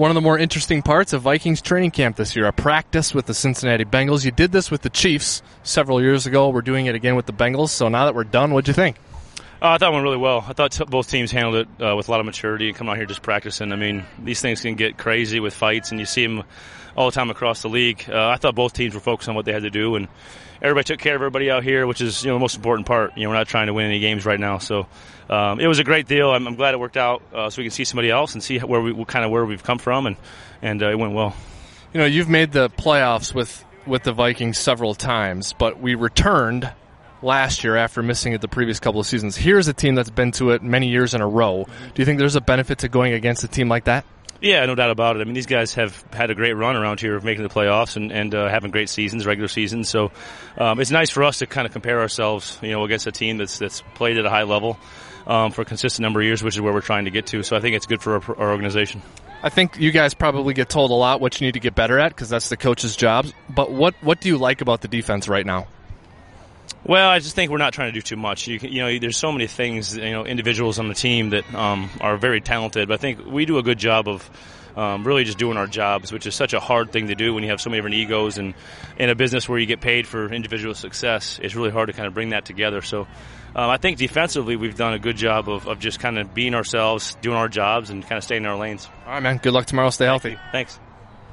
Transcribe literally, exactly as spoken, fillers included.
One of the more interesting parts of Vikings training camp this year, a practice with the Cincinnati Bengals. You did this with the Chiefs several years ago. We're doing it again with the Bengals. So now that we're done, what'd you think? Uh, I thought it went really well. I thought t- both teams handled it uh, with a lot of maturity and coming out here just practicing. I mean, these things can get crazy with fights, and you see them all the time across the league. Uh, I thought both teams were focused on what they had to do, and everybody took care of everybody out here, which is, you know, the most important part. You know, we're not trying to win any games right now, so um, it was a great deal. I'm, I'm glad it worked out, uh, so we can see somebody else and see where we kind of where we've come from, and and uh, it went well. You know, you've made the playoffs with with the Vikings several times, but we returned last year after missing it the previous couple of seasons. Here's a team that's been to it many years in a row. Do you think there's a benefit to going against a team like that? Yeah, no doubt about it. I mean, these guys have had a great run around here of making the playoffs and, and uh, having great seasons, regular seasons. So um, it's nice for us to kind of compare ourselves, you know, against a team that's that's played at a high level um, for a consistent number of years, which is where we're trying to get to. So I think it's good for our, our organization. I think you guys probably get told a lot what you need to get better at because that's the coach's job. But what, what do you like about the defense right now? Well, I just think we're not trying to do too much. You, can, you know, there's so many things, you know, individuals on the team that um, are very talented. But I think we do a good job of um, really just doing our jobs, which is such a hard thing to do when you have so many different egos. And in a business where you get paid for individual success, it's really hard to kind of bring that together. So um, I think defensively we've done a good job of, of just kind of being ourselves, doing our jobs, and kind of staying in our lanes. All right, man. Good luck tomorrow. Stay healthy. Thanks.